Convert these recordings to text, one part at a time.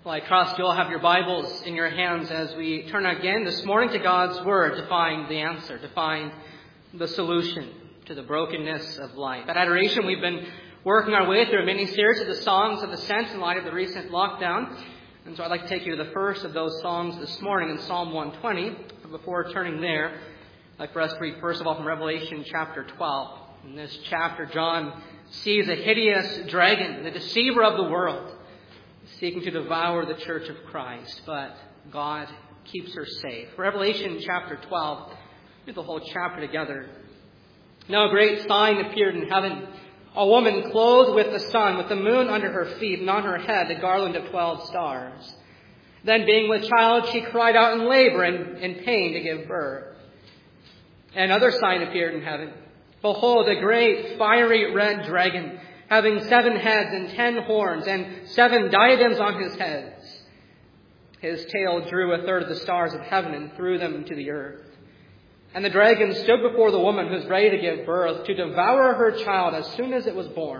Well, I trust you'll have your Bibles in your hands as we turn again this morning to God's Word to find the answer, to find the solution to the brokenness of life. At Adoration, we've been working our way through a mini-series of the Songs of Ascent in light of the recent lockdown. And so I'd like to take you to the first of those songs this morning in Psalm 120. But before turning there, I'd like for us to read first of all from Revelation chapter 12. In this chapter, John sees a hideous dragon, the deceiver of the world, seeking to devour the church of Christ, but God keeps her safe. Revelation chapter 12, read the whole chapter together. Now a great sign appeared in heaven, a woman clothed with the sun, with the moon under her feet, and on her head a garland of 12 stars. Then being with child, she cried out in labor and in pain to give birth. Another sign appeared in heaven. Behold, a great fiery red dragon, having 7 heads and 10 horns, and 7 diadems on his heads. His tail drew a third of the stars of heaven and threw them to the earth. And the dragon stood before the woman who was ready to give birth, to devour her child as soon as it was born.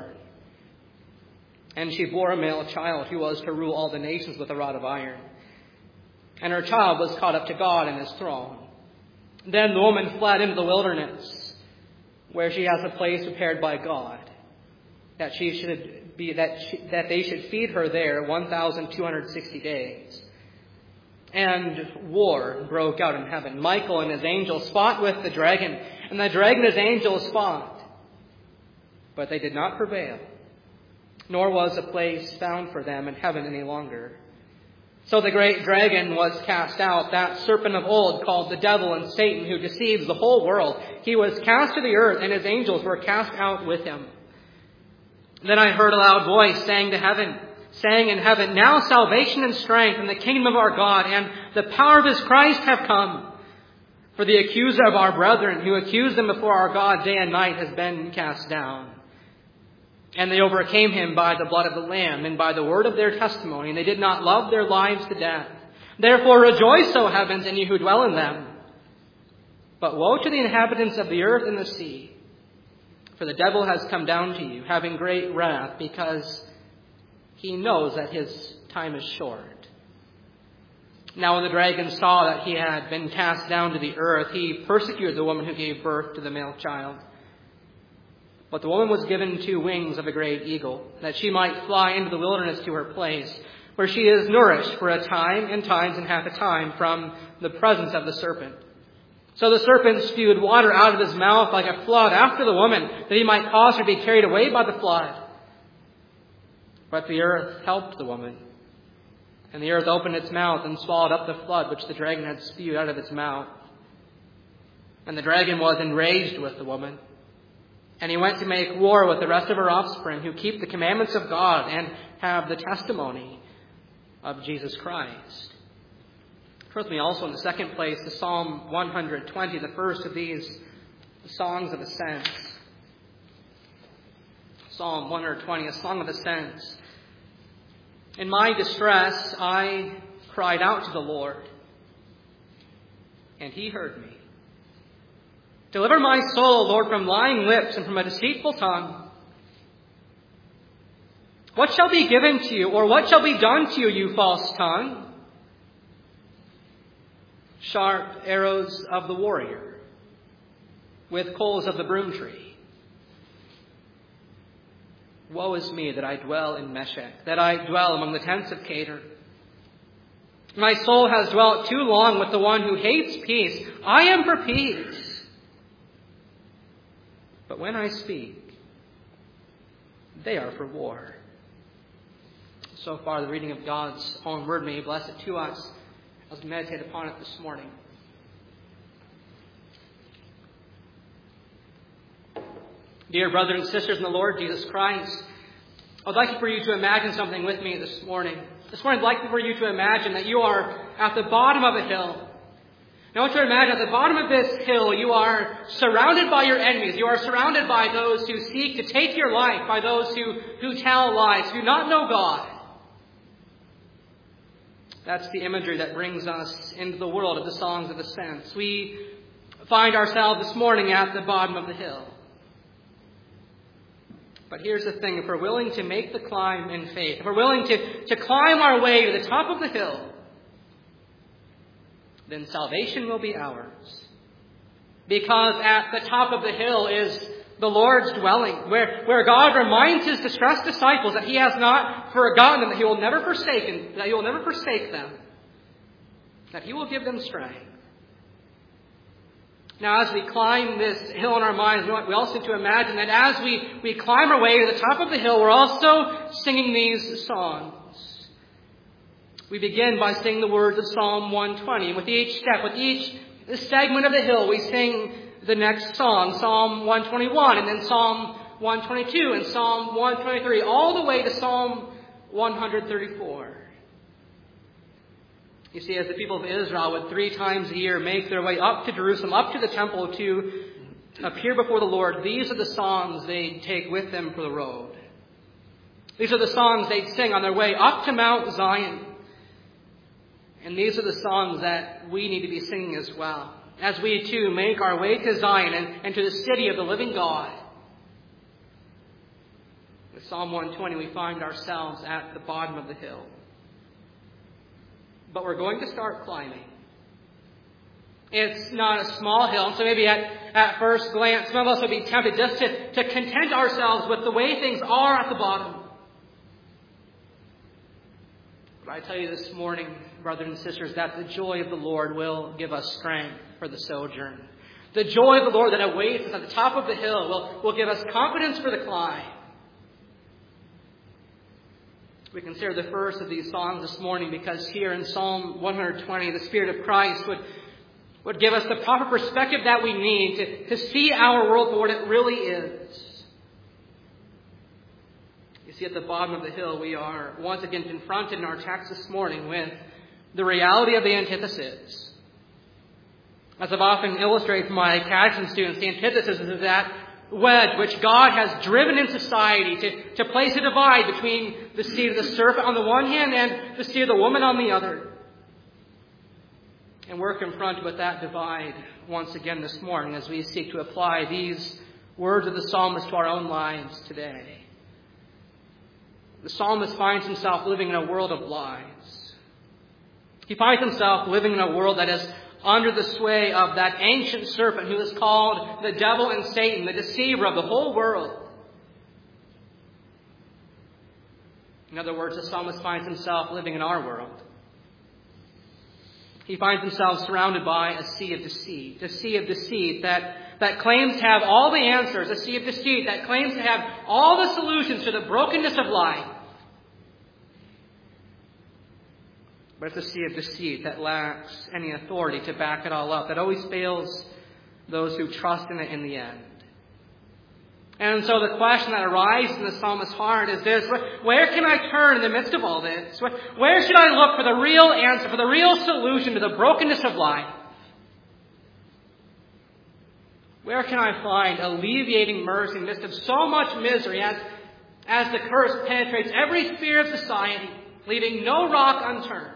And she bore a male child who was to rule all the nations with a rod of iron. And her child was caught up to God and his throne. Then the woman fled into the wilderness, where she has a place prepared by God, that they should feed her there 1,260 days. And war broke out in heaven. Michael and his angels fought with the dragon, and the dragon and his angels fought. But they did not prevail, nor was a place found for them in heaven any longer. So the great dragon was cast out, that serpent of old called the devil and Satan, who deceives the whole world. He was cast to the earth, and his angels were cast out with him. Then I heard a loud voice saying in heaven, now salvation and strength and the kingdom of our God and the power of his Christ have come. For the accuser of our brethren, who accused them before our God day and night, has been cast down. And they overcame him by the blood of the Lamb and by the word of their testimony, and they did not love their lives to death. Therefore rejoice, O heavens, and you who dwell in them. But woe to the inhabitants of the earth and the sea, for the devil has come down to you, having great wrath, because he knows that his time is short. Now when the dragon saw that he had been cast down to the earth, he persecuted the woman who gave birth to the male child. But the woman was given 2 wings of a great eagle, that she might fly into the wilderness to her place, where she is nourished for a time and times and half a time from the presence of the serpent. So the serpent spewed water out of his mouth like a flood after the woman, that he might cause her to be carried away by the flood. But the earth helped the woman, and the earth opened its mouth and swallowed up the flood which the dragon had spewed out of its mouth. And the dragon was enraged with the woman, and he went to make war with the rest of her offspring, who keep the commandments of God and have the testimony of Jesus Christ. With me also in the second place to Psalm 120, the first of these songs of ascent. Psalm 120, a song of ascent. In my distress, I cried out to the Lord, and he heard me. Deliver my soul, Lord, from lying lips and from a deceitful tongue. What shall be given to you, or what shall be done to you, you false tongue? Sharp arrows of the warrior, with coals of the broom tree. Woe is me that I dwell in Meshech, that I dwell among the tents of Kedar. My soul has dwelt too long with the one who hates peace. I am for peace. But when I speak, they are for war. So far, the reading of God's own word, may He bless it to us as we meditate upon it this morning. Dear brothers and sisters in the Lord Jesus Christ, I'd like for you to imagine something with me this morning. This morning, I'd like for you to imagine that you are at the bottom of a hill. Now, I want you to imagine at the bottom of this hill, you are surrounded by your enemies. You are surrounded by those who seek to take your life, by those who tell lies, who do not know God. That's the imagery that brings us into the world of the songs of ascent. We find ourselves this morning at the bottom of the hill. But here's the thing. If we're willing to make the climb in faith, if we're willing to climb our way to the top of the hill, then salvation will be ours. Because at the top of the hill is the Lord's dwelling, where God reminds His distressed disciples that He has not forgotten them, that He will never forsake them, that He will give them strength. Now, as we climb this hill in our minds, we also need to imagine that as we climb our way to the top of the hill, we're also singing these songs. We begin by singing the words of Psalm 120. And with each step, with each segment of the hill, we sing the next song, Psalm 121, and then Psalm 122, and Psalm 123, all the way to Psalm 134. You see, as the people of Israel would 3 times a year make their way up to Jerusalem, up to the temple to appear before the Lord, these are the songs they'd take with them for the road. These are the songs they'd sing on their way up to Mount Zion. And these are the songs that we need to be singing as well, as we too make our way to Zion and to the city of the living God. With Psalm 120, we find ourselves at the bottom of the hill. But we're going to start climbing. It's not a small hill, so maybe at first glance, some of us would be tempted just to content ourselves with the way things are at the bottom. But I tell you this morning, brothers and sisters, that the joy of the Lord will give us strength for the sojourn. The joy of the Lord that awaits us at the top of the hill will give us confidence for the climb. We consider the first of these songs this morning because here in Psalm 120, the Spirit of Christ would give us the proper perspective that we need to see our world for what it really is. You see, at the bottom of the hill, we are once again confronted in our text this morning with the reality of the antithesis. As I've often illustrated for my catechism students, the antithesis is that wedge which God has driven in society to place a divide between the seed of the serpent on the one hand and the seed of the woman on the other. And we're confronted with that divide once again this morning as we seek to apply these words of the psalmist to our own lives today. The psalmist finds himself living in a world of lies. He finds himself living in a world that is under the sway of that ancient serpent who is called the devil and Satan, the deceiver of the whole world. In other words, the psalmist finds himself living in our world. He finds himself surrounded by a sea of deceit that claims to have all the answers, a sea of deceit that claims to have all the solutions to the brokenness of life. But it's a sea of deceit that lacks any authority to back it all up, that always fails those who trust in it in the end. And so the question that arises in the psalmist's heart is this: where can I turn in the midst of all this? Where should I look for the real answer, for the real solution to the brokenness of life? Where can I find alleviating mercy in the midst of so much misery as the curse penetrates every sphere of society, leaving no rock unturned?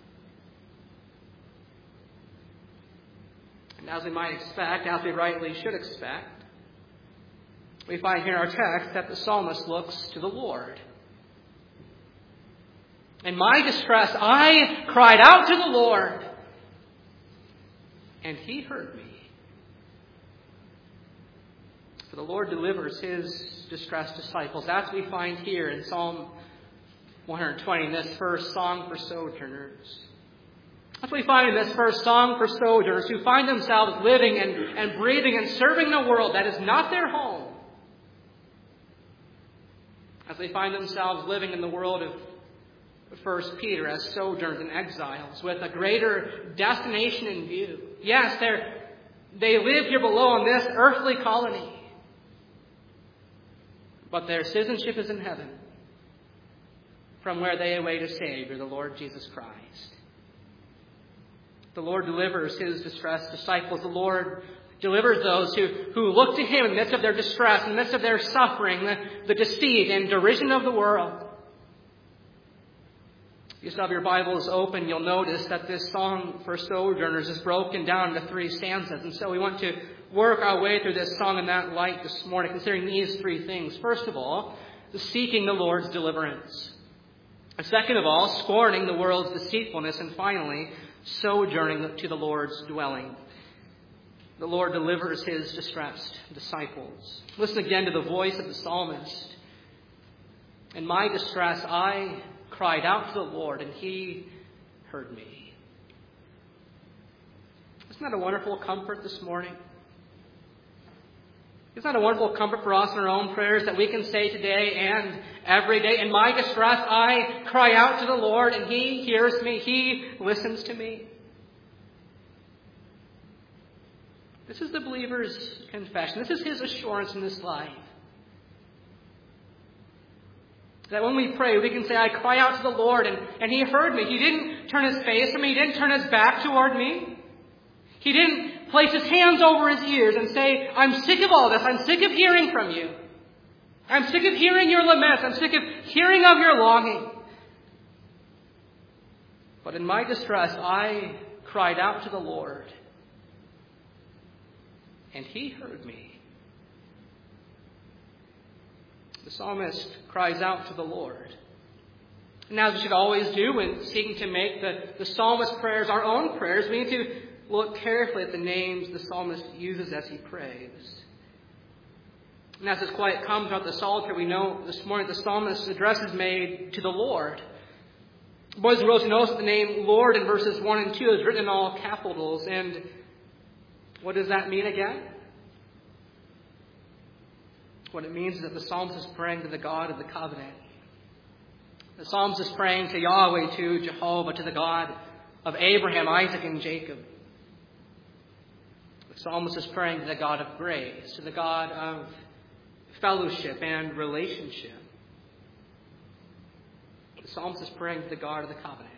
And as we might expect, as we rightly should expect, we find here in our text that the psalmist looks to the Lord. In my distress, I cried out to the Lord, and He heard me. For the Lord delivers His distressed disciples. That's what we find here in Psalm 120, this first song for sojourners. That's what we find in this first song for sojourners who find themselves living and breathing and serving in a world that is not their home. As they find themselves living in the world of 1 Peter as sojourners and exiles with a greater destination in view. Yes, they live here below on this earthly colony, but their citizenship is in heaven, from where they await a Savior, the Lord Jesus Christ. The Lord delivers His distressed disciples. The Lord delivers those who look to Him in the midst of their distress, in the midst of their suffering, the deceit and derision of the world. If you still have your Bibles open, you'll notice that this song for sojourners is broken down into 3 stanzas. And so we want to work our way through this song in that light this morning, considering these three things. First of all, seeking the Lord's deliverance. Second of all, scorning the world's deceitfulness. And finally, sojourning to the Lord's dwelling. The Lord delivers his distressed disciples. Listen again to the voice of the psalmist. In my distress, I cried out to the Lord, and he heard me. Isn't that a wonderful comfort this morning? Isn't that a wonderful comfort for us in our own prayers that we can say today and every day? In my distress, I cry out to the Lord, and he hears me. He listens to me. This is the believer's confession. This is his assurance in this life. That when we pray, we can say, I cry out to the Lord, and he heard me. He didn't turn his face from me. He didn't turn his back toward me. He didn't place his hands over his ears and say, I'm sick of all this. I'm sick of hearing from you. I'm sick of hearing your laments. I'm sick of hearing of your longing. But in my distress, I cried out to the Lord, and he heard me. The psalmist cries out to the Lord. And as we should always do when seeking to make the psalmist's prayers our own prayers, we need to look carefully at the names the psalmist uses as he prays. And as this quiet comes throughout the Psalter, we know this morning the psalmist's address is made to the Lord. Boys and girls, you notice that the name Lord in verses 1 and 2 is written in all capitals. And what does that mean again? What it means is that the psalmist is praying to the God of the covenant. The psalmist is praying to Yahweh, to Jehovah, to the God of Abraham, Isaac, and Jacob. The psalmist is praying to the God of grace, to the God of fellowship and relationship. The psalmist is praying to the God of the covenant.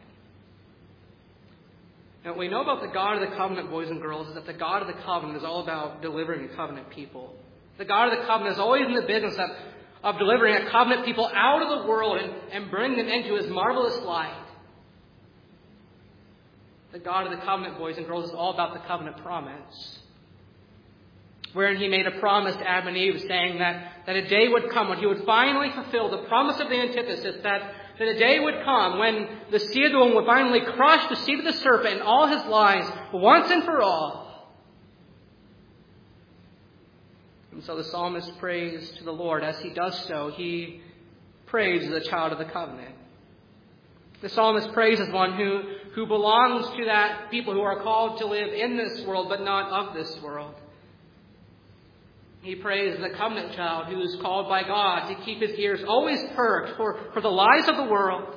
And what we know about the God of the covenant, boys and girls, is that the God of the covenant is all about delivering a covenant people. The God of the covenant is always in the business of delivering a covenant people out of the world and bringing them into his marvelous light. The God of the covenant, boys and girls, is all about the covenant promise, wherein he made a promise to Adam and Eve, saying that a day would come when he would finally fulfill the promise of the antithesis, that a day would come when the seed of the woman would finally crush the seed of the serpent and all his lies once and for all. And so the psalmist prays to the Lord. As he does so, he prays as a child of the covenant. The psalmist prays as one who belongs to that people who are called to live in this world, but not of this world. He prays as a covenant child who is called by God to keep his ears always perked for the lies of the world,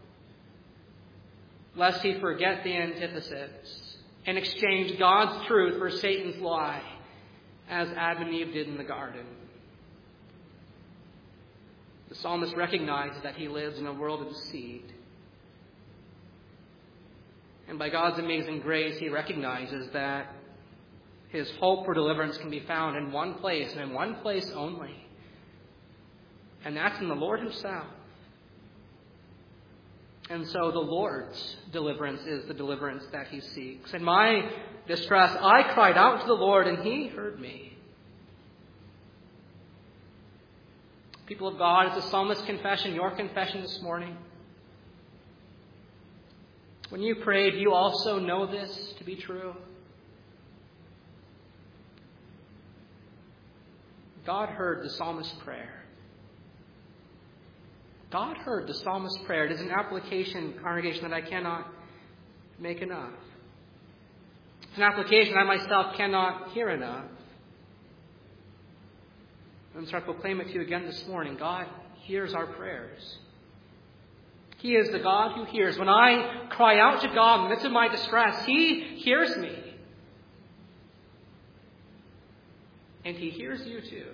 lest he forget the antithesis and exchange God's truth for Satan's lie, as Adam and Eve did in the garden. The psalmist recognizes that he lives in a world of deceit. And by God's amazing grace, he recognizes that his hope for deliverance can be found in one place, and in one place only. And that's in the Lord himself. And so the Lord's deliverance is the deliverance that he seeks. In my distress, I cried out to the Lord, and he heard me. People of God, is the psalmist's confession your confession this morning? When you prayed, do you also know this to be true? God heard the psalmist's prayer. God heard the psalmist's prayer. It is an application, congregation, that I cannot make enough. It's an application I myself cannot hear enough. And so I proclaim it to you again this morning. God hears our prayers. He is the God who hears. When I cry out to God in the midst of my distress, he hears me. And he hears you too.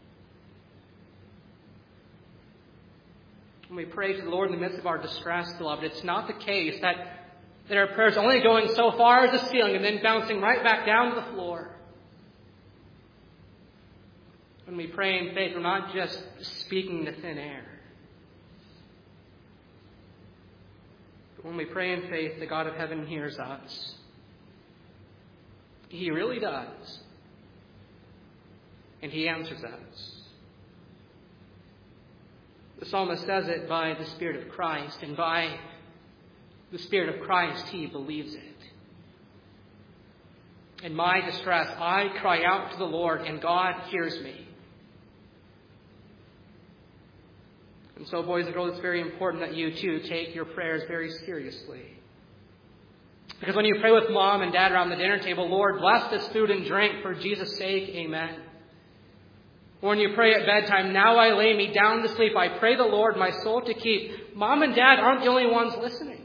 When we pray to the Lord in the midst of our distress, beloved, it's not the case that our prayers are only going so far as the ceiling and then bouncing right back down to the floor. When we pray in faith, we're not just speaking to thin air. But when we pray in faith, the God of heaven hears us. He really does. and he answers us. The psalmist says it by the Spirit of Christ, and by the Spirit of Christ he believes it. In my distress, I cry out to the Lord, and God hears me. And so, boys and girls, it's very important that you, too, take your prayers very seriously. Because when you pray with mom and dad around the dinner table, Lord, bless this food and drink for Jesus' sake, amen. Or when you pray at bedtime, now I lay me down to sleep, I pray the Lord my soul to keep. Mom and dad aren't the only ones listening.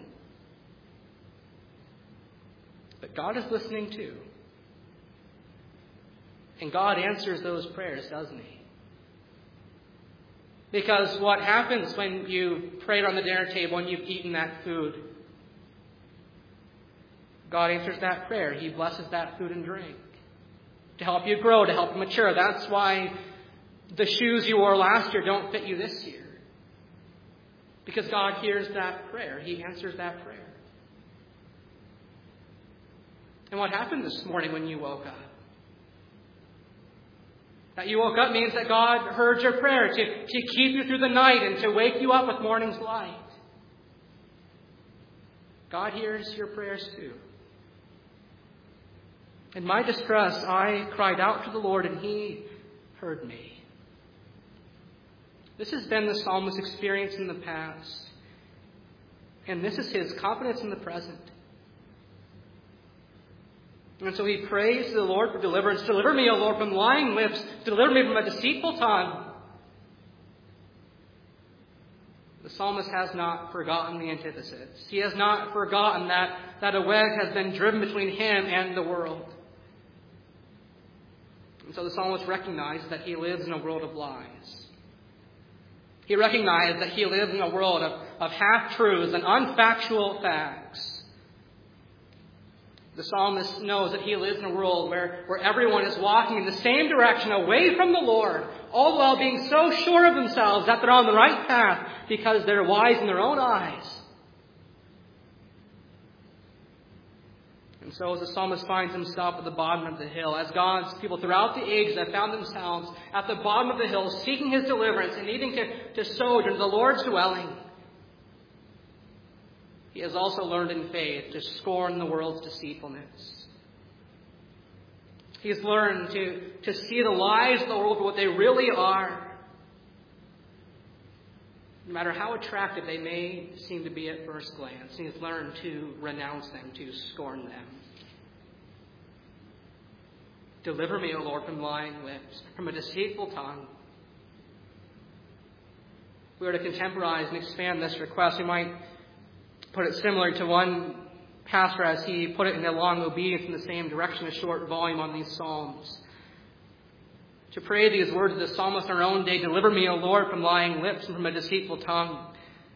But God is listening too. And God answers those prayers, doesn't he? Because what happens when you pray around the dinner table and you've eaten that food? God answers that prayer. He blesses that food and drink to help you grow, to help you mature. That's why the shoes you wore last year don't fit you this year. Because God hears that prayer. He answers that prayer. And what happened this morning when you woke up? That you woke up means that God heard your prayer to keep you through the night and to wake you up with morning's light. God hears your prayers too. In my distress, I cried out to the Lord, and he heard me. This has been the psalmist's experience in the past. And this is his confidence in the present. And so he prays to the Lord for deliverance. Deliver me, O Lord, from lying lips. Deliver me from a deceitful tongue. The psalmist has not forgotten the antithesis. He has not forgotten that a wedge has been driven between him and the world. And so the psalmist recognizes that he lives in a world of lies. He recognizes that he lives in a world of half-truths and unfactual facts. The psalmist knows that he lives in a world where everyone is walking in the same direction away from the Lord, all the while being so sure of themselves that they're on the right path because they're wise in their own eyes. And so as the psalmist finds himself at the bottom of the hill, as God's people throughout the ages have found themselves at the bottom of the hill, seeking his deliverance and needing to sojourn in the Lord's dwelling, he has also learned in faith to scorn the world's deceitfulness. He has learned to see the lies of the world for what they really are, no matter how attractive they may seem to be at first glance. He has learned to renounce them, to scorn them. Deliver me, O Lord, from lying lips, from a deceitful tongue. If we were to contemporize and expand this request, we might put it similar to one pastor as he put it in a long obedience in the same direction, a short volume on these Psalms. To pray these words of the psalmist on our own day, deliver me, O Lord, from lying lips and from a deceitful tongue,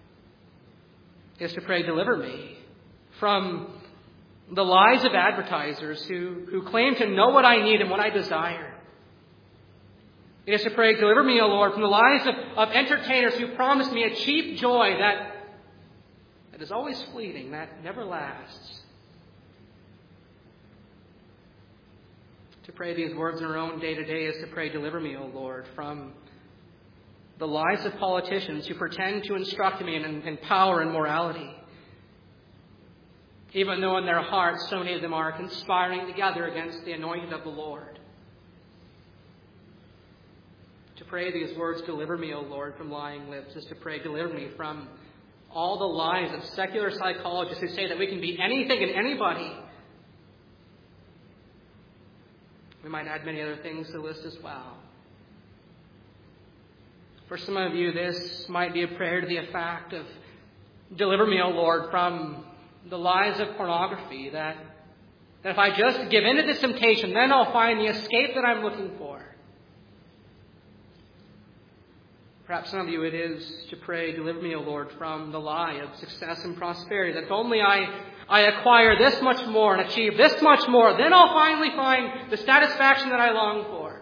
is to pray, deliver me from the lies of advertisers who claim to know what I need and what I desire. It is to pray, deliver me, O Lord, from the lies of entertainers who promise me a cheap joy that is always fleeting, that never lasts. To pray these words in our own day-to-day is to pray, deliver me, O Lord, from the lies of politicians who pretend to instruct me in power and morality, even though in their hearts so many of them are conspiring together against the anointed of the Lord. To pray these words, deliver me, O Lord, from lying lips, is to pray, deliver me from all the lies of secular psychologists who say that we can be anything and anybody. We might add many other things to the list as well. For some of you, this might be a prayer to the effect of, deliver me, O Lord, from the lies of pornography, that if I just give in to this temptation, then I'll find the escape that I'm looking for. Perhaps some of you it is to pray, deliver me, O Lord, from the lie of success and prosperity, that if only I acquire this much more and achieve this much more, then I'll finally find the satisfaction that I long for.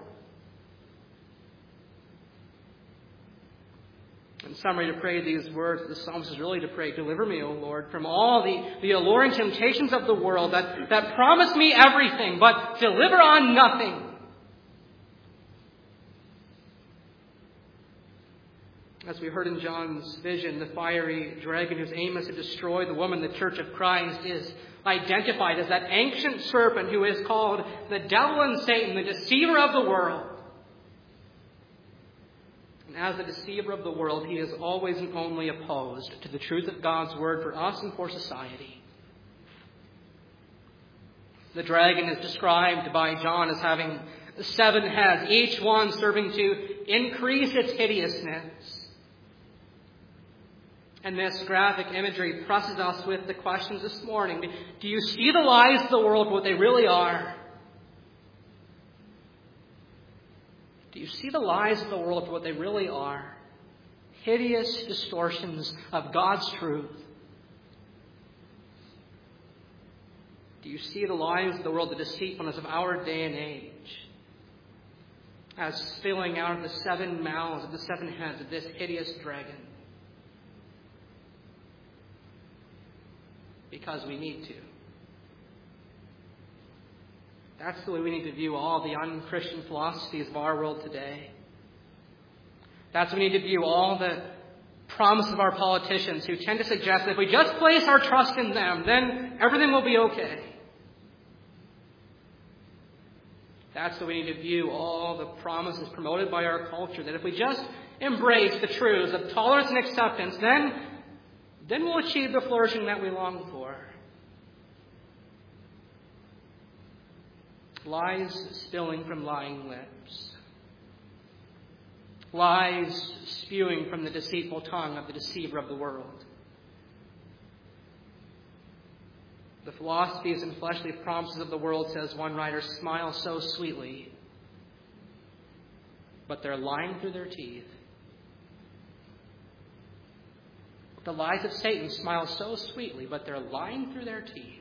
In summary, to pray these words, the psalmist is really to pray, deliver me, O Lord, from all the alluring temptations of the world that promise me everything, but deliver on nothing. As we heard in John's vision, the fiery dragon whose aim is to destroy the woman, the church of Christ, is identified as that ancient serpent who is called the devil and Satan, the deceiver of the world. And as the deceiver of the world, he is always and only opposed to the truth of God's word for us and for society. The dragon is described by John as having 7 heads, each one serving to increase its hideousness. And this graphic imagery presses us with the questions this morning. Do you see the lies of the world for what they really are? Do you see the lies of the world for what they really are? Hideous distortions of God's truth. Do you see the lies of the world, the deceitfulness of our day and age, as spilling out of the 7 mouths of the 7 heads of this hideous dragon? Because we need to. That's the way we need to view all the unchristian philosophies of our world today. That's the way we need to view all the promise of our politicians who tend to suggest that if we just place our trust in them, then everything will be okay. That's the way we need to view all the promises promoted by our culture, that if we just embrace the truths of tolerance and acceptance, then we'll achieve the flourishing that we long for. Lies spilling from lying lips. Lies spewing from the deceitful tongue of the deceiver of the world. The philosophies and fleshly promises of the world, says one writer, smile so sweetly, but they're lying through their teeth. The lies of Satan smile so sweetly, but they're lying through their teeth.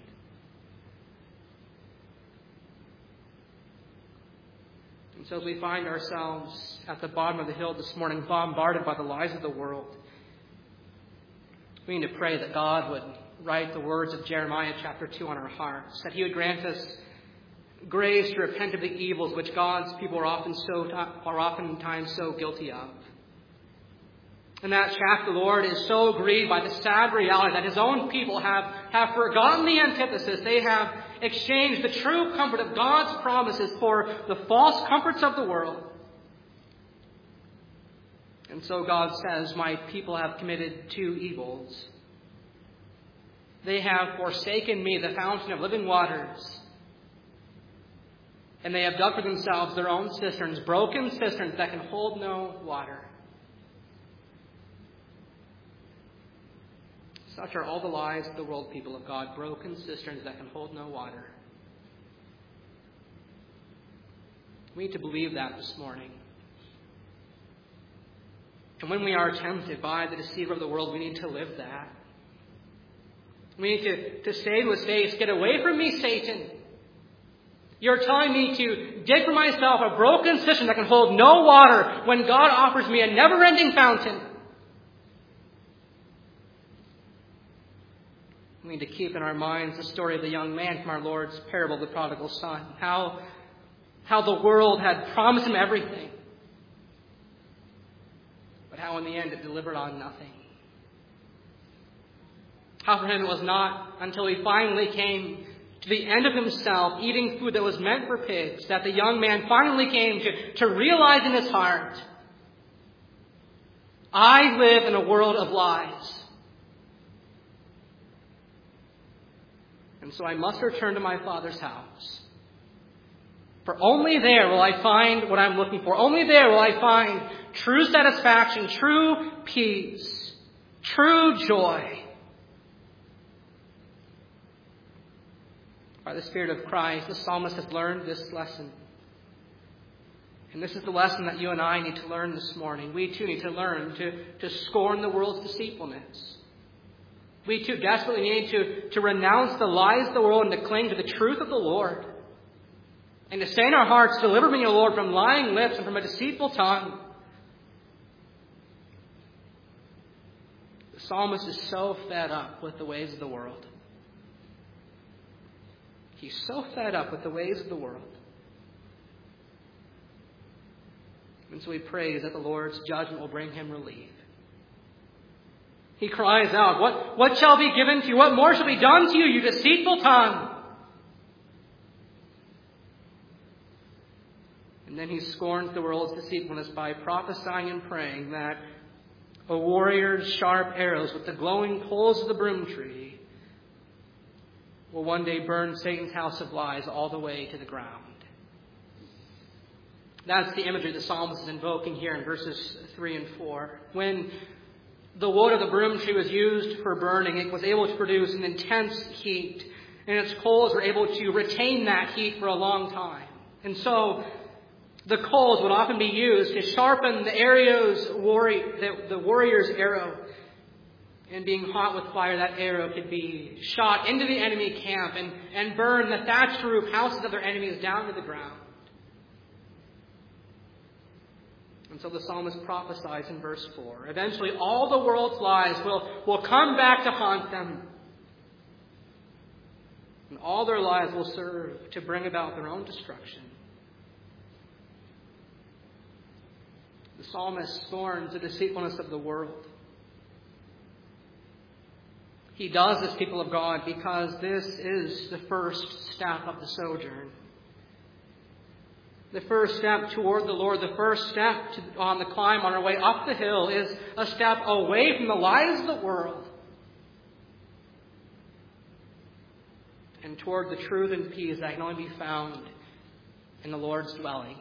And so as we find ourselves at the bottom of the hill this morning, bombarded by the lies of the world, we need to pray that God would write the words of Jeremiah chapter 2 on our hearts, that He would grant us grace to repent of the evils which God's people are oftentimes so guilty of. In that chapter, the Lord is so grieved by the sad reality that His own people have forgotten the antithesis. They have exchanged the true comfort of God's promises for the false comforts of the world. And so God says, my people have committed 2 evils. They have forsaken me, the fountain of living waters. And they have dug for themselves their own cisterns, broken cisterns that can hold no water. Such are all the lies of the world, people of God, broken cisterns that can hold no water. We need to believe that this morning. And when we are tempted by the deceiver of the world, we need to live that. We need to say to his face, get away from me, Satan. You're telling me to dig for myself a broken cistern that can hold no water when God offers me a never-ending fountain. We need to keep in our minds the story of the young man from our Lord's parable, the prodigal son. How the world had promised him everything, but how in the end it delivered on nothing. How for him it was not until he finally came to the end of himself, eating food that was meant for pigs, that the young man finally came to realize in his heart, I live in a world of lies. And so I must return to my Father's house. For only there will I find what I'm looking for. Only there will I find true satisfaction, true peace, true joy. By the Spirit of Christ, the psalmist has learned this lesson. And this is the lesson that you and I need to learn this morning. We too need to learn to scorn the world's deceitfulness. We too desperately need to renounce the lies of the world and to cling to the truth of the Lord. And to say in our hearts, deliver me, O Lord, from lying lips and from a deceitful tongue. The psalmist is so fed up with the ways of the world. He's so fed up with the ways of the world. And so he prays that the Lord's judgment will bring him relief. He cries out, What shall be given to you? What more shall be done to you, you deceitful tongue? And then he scorns the world's deceitfulness by prophesying and praying that a warrior's sharp arrows with the glowing poles of the broom tree will one day burn Satan's house of lies all the way to the ground. That's the imagery the psalmist is invoking here in verses 3 and 4. When the wood of the broom tree was used for burning, it was able to produce an intense heat, and its coals were able to retain that heat for a long time. And so the coals would often be used to sharpen the warrior's arrow. And being hot with fire, that arrow could be shot into the enemy camp and burn the thatched roof houses of their enemies down to the ground. And so the psalmist prophesies in verse 4. Eventually all the world's lies will come back to haunt them. And all their lies will serve to bring about their own destruction. The psalmist scorns the deceitfulness of the world. He does this, people of God, because this is the first step of the sojourn. The first step toward the Lord, the first step on the climb on our way up the hill is a step away from the lies of the world and toward the truth and peace that can only be found in the Lord's dwelling.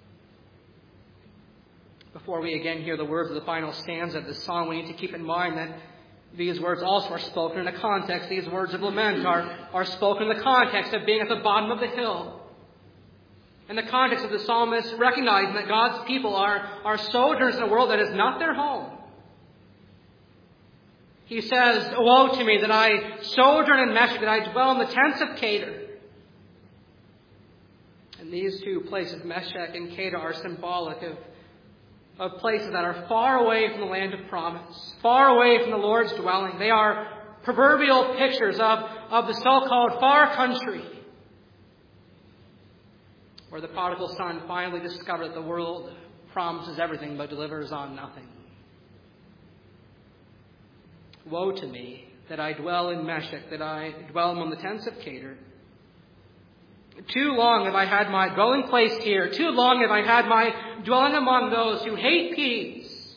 Before we again hear the words of the final stanza of this song, we need to keep in mind that these words also are spoken in a context. These words of lament are spoken in the context of being at the bottom of the hill. In the context of the psalmist recognizing that God's people are sojourners in a world that is not their home. He says, Woe to me that I sojourn in Meshech, that I dwell in the tents of Kedar. And these two places, Meshech and Kedar, are symbolic of places that are far away from the land of promise, far away from the Lord's dwelling. They are proverbial pictures of the so-called far country, where the prodigal son finally discovered that the world promises everything but delivers on nothing. Woe to me that I dwell in Meshech, that I dwell among the tents of Kedar. Too long have I had my dwelling place here. Too long have I had my dwelling among those who hate peace.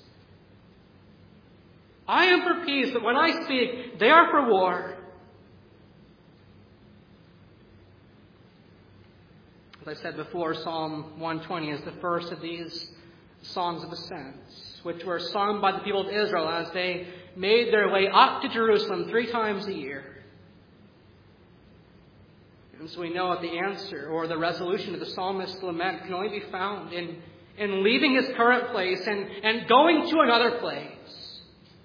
I am for peace, but when I speak, they are for war. As I said before, Psalm 120 is the first of these songs of ascents, which were sung by the people of Israel as they made their way up to Jerusalem 3 times a year. And so we know that the answer or the resolution to the psalmist's lament can only be found in leaving his current place and going to another place.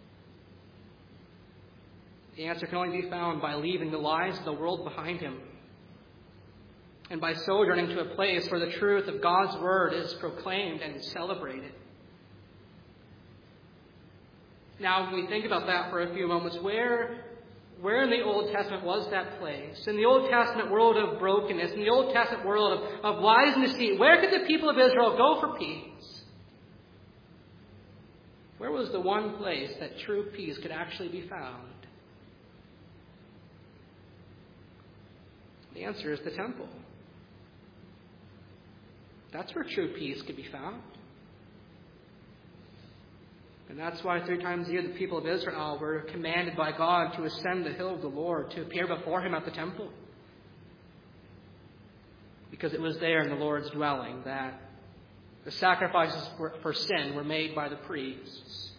The answer can only be found by leaving the lies of the world behind him and by sojourning to a place where the truth of God's word is proclaimed and celebrated. Now, when we think about that for a few moments, where in the Old Testament was that place? In the Old Testament world of brokenness, in the Old Testament world of lies and deceit, where could the people of Israel go for peace? Where was the one place that true peace could actually be found? The answer is the temple. That's where true peace could be found. And that's why 3 times a year the people of Israel were commanded by God to ascend the hill of the Lord, to appear before him at the temple. Because it was there in the Lord's dwelling that the sacrifices for sin were made by the priests.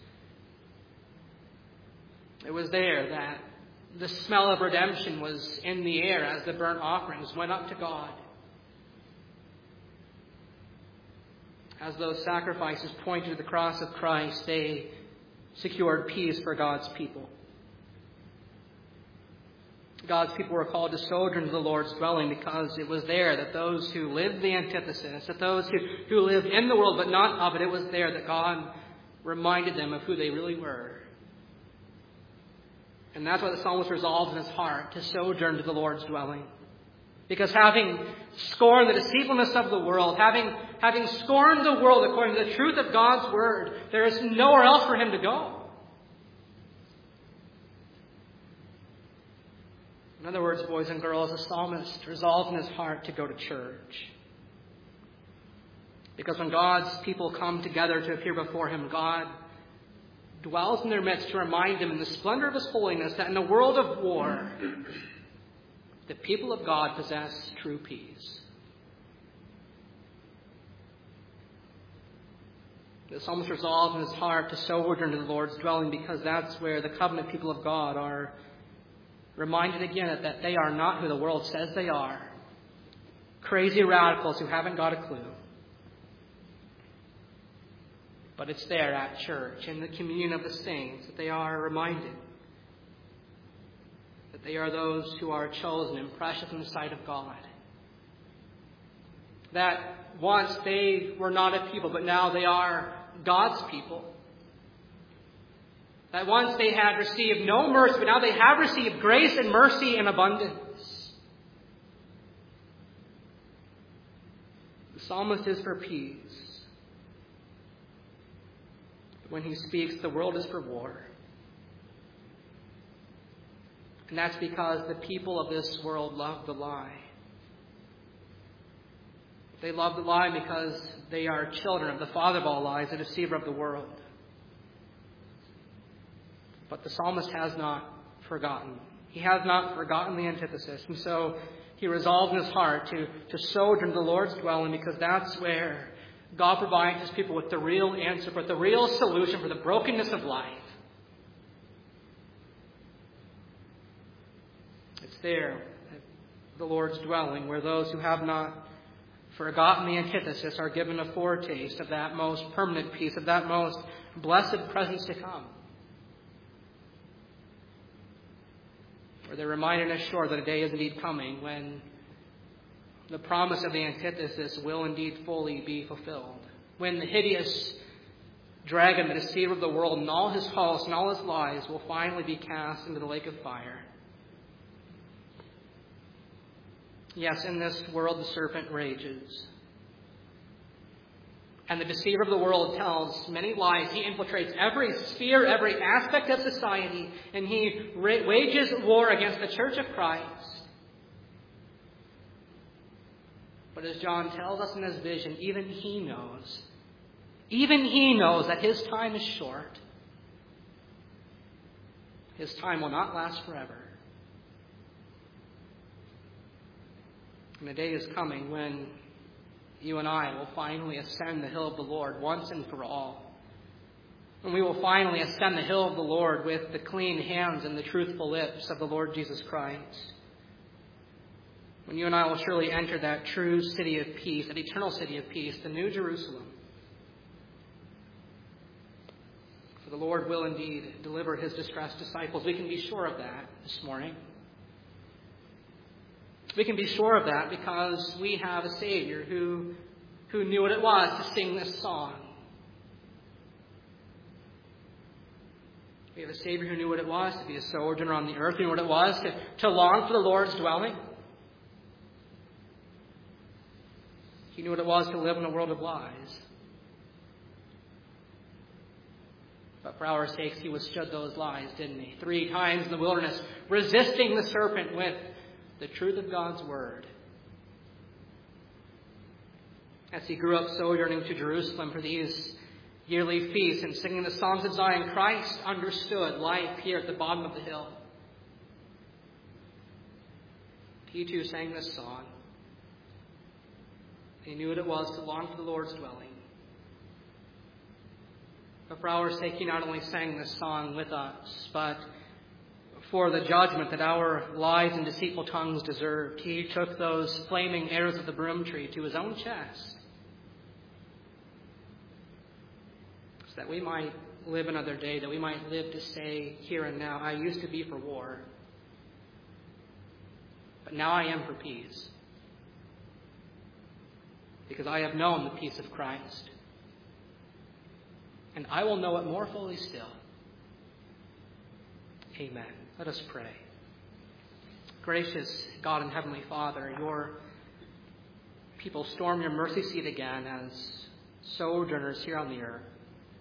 It was there that the smell of redemption was in the air as the burnt offerings went up to God. As those sacrifices pointed to the cross of Christ, they secured peace for God's people. God's people were called to sojourn to the Lord's dwelling because it was there that those who lived the antithesis, that those who lived in the world but not of it, it was there that God reminded them of who they really were. And that's why the psalmist resolves in his heart to sojourn to the Lord's dwelling. Because having scorned the deceitfulness of the world, having scorned the world according to the truth of God's word, there is nowhere else for him to go. In other words, boys and girls, the psalmist resolved in his heart to go to church. Because when God's people come together to appear before him, God dwells in their midst to remind them in the splendor of his holiness that in a world of war, the people of God possess true peace. The psalmist resolved in his heart to sojourn in the Lord's dwelling because that's where the covenant people of God are reminded again that they are not who the world says they are. Crazy radicals who haven't got a clue. But it's there at church, in the communion of the saints, that they are reminded that they are those who are chosen and precious in the sight of God. That once they were not a people, but now they are God's people. That once they had received no mercy, but now they have received grace and mercy in abundance. The psalmist is for peace. But when he speaks, the world is for war. And that's because the people of this world love the lie. They love the lie because they are children of the father of all lies, the deceiver of the world. But the psalmist has not forgotten. He has not forgotten the antithesis. And so he resolved in his heart to sojourn in the Lord's dwelling, because that's where God provides his people with the real answer, with the real solution for the brokenness of life. It's there, at the Lord's dwelling, where those who have not forgotten the antithesis are given a foretaste of that most permanent peace, of that most blessed presence to come. Where they're reminded and assured that a day is indeed coming when the promise of the antithesis will indeed fully be fulfilled. When the hideous dragon, the deceiver of the world, and all his hosts and all his lies will finally be cast into the lake of fire. Yes, in this world the serpent rages. And the deceiver of the world tells many lies. He infiltrates every sphere, every aspect of society, and he wages war against the church of Christ. But as John tells us in his vision, even he knows that his time is short. His time will not last forever. And the day is coming when you and I will finally ascend the hill of the Lord once and for all. And we will finally ascend the hill of the Lord with the clean hands and the truthful lips of the Lord Jesus Christ. When you and I will surely enter that true city of peace, that eternal city of peace, the New Jerusalem. For the Lord will indeed deliver his distressed disciples. We can be sure of that this morning. We can be sure of that because we have a Savior who knew what it was to sing this song. We have a Savior who knew what it was to be a sojourner on the earth, who knew what it was to long for the Lord's dwelling. He knew what it was to live in a world of lies. But for our sakes, he withstood those lies, didn't he? 3 times in the wilderness, resisting the serpent with the truth of God's word. As he grew up sojourning to Jerusalem for these yearly feasts and singing the songs of Zion, Christ understood life here at the bottom of the hill. He too sang this song. He knew what it was to long for the Lord's dwelling. But for our sake, he not only sang this song with us, but for the judgment that our lies and deceitful tongues deserved, he took those flaming arrows of the broom tree to his own chest, so that we might live another day, that we might live to say here and now, I used to be for war, but now I am for peace, because I have known the peace of Christ, and I will know it more fully still. Amen. Let us pray. Gracious God and Heavenly Father, your people storm your mercy seat again as sojourners here on the earth.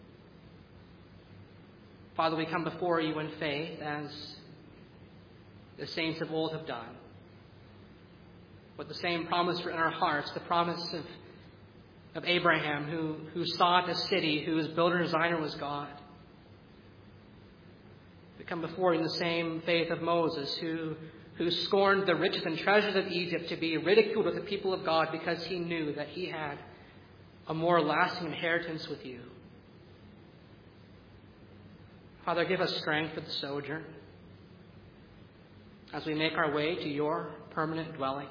Father, we come before you in faith as the saints of old have done. With the same promise in our hearts, the promise of Abraham, who sought a city whose builder and designer was God. We come before you in the same faith of Moses, who scorned the riches and treasures of Egypt to be ridiculed with the people of God because he knew that he had a more lasting inheritance with you. Father, give us strength for the sojourn as we make our way to your permanent dwelling.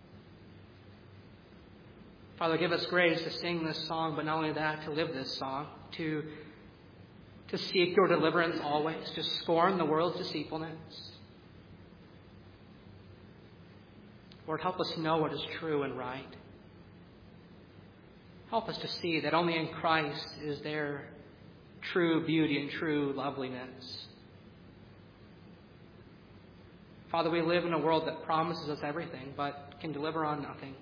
Father, give us grace to sing this song, but not only that, to live this song, to seek your deliverance always, to scorn the world's deceitfulness. Lord, help us know what is true and right. Help us to see that only in Christ is there true beauty and true loveliness. Father, we live in a world that promises us everything, but can deliver on nothing.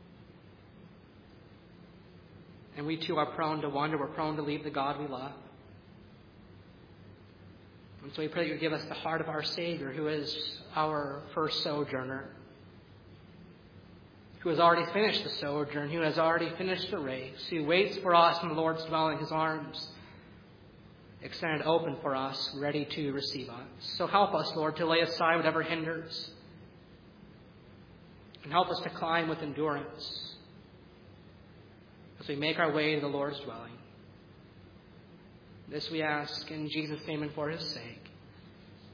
And we too are prone to wander. We're prone to leave the God we love. And so we pray that you give us the heart of our Savior, who is our first sojourner, who has already finished the sojourn, who has already finished the race, who waits for us in the Lord's dwelling, his arms extended open for us, ready to receive us. So help us, Lord, to lay aside whatever hinders, and help us to climb with endurance as we make our way to the Lord's dwelling. This we ask in Jesus' name and for his sake.